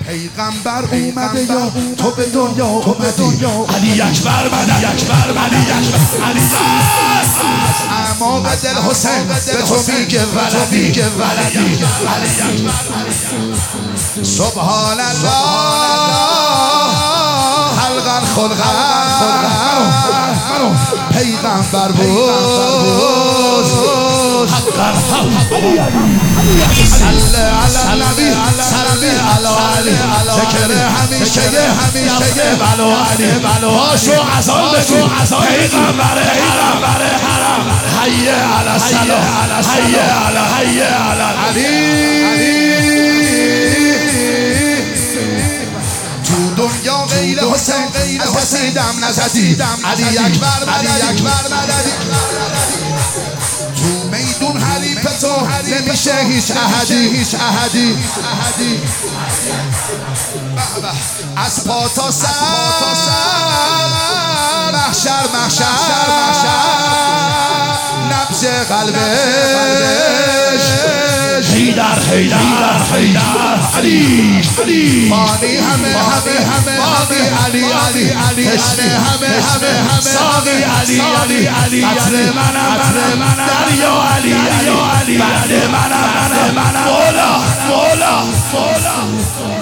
پیغمبر اومده یا تو به دنیا اومدی. علی اکبر مدد، علی اکبر، علی اکبر، علی اعماق دل حسین به تو میگه ولدی، ولدی. سبحان الله خلقا خلقا پیغمبر بود حقا. صلی علی نبی، صلی علی علی. ذکر همیشه بلو علی، باشو ازان بگو پیغمبر حرم، حی علی السلام، حی علی تو دنیا غیر حسین دم نزدی. علی اکبر، علی اکبر مددی. تو میدون حریف تو نمیشه هیچ احدی. از پا تا سر محشر نبض قلبش حیدر علی فانی همه علی تشنه همه ساقی علی عطر منم دریا علی بعد منم مولا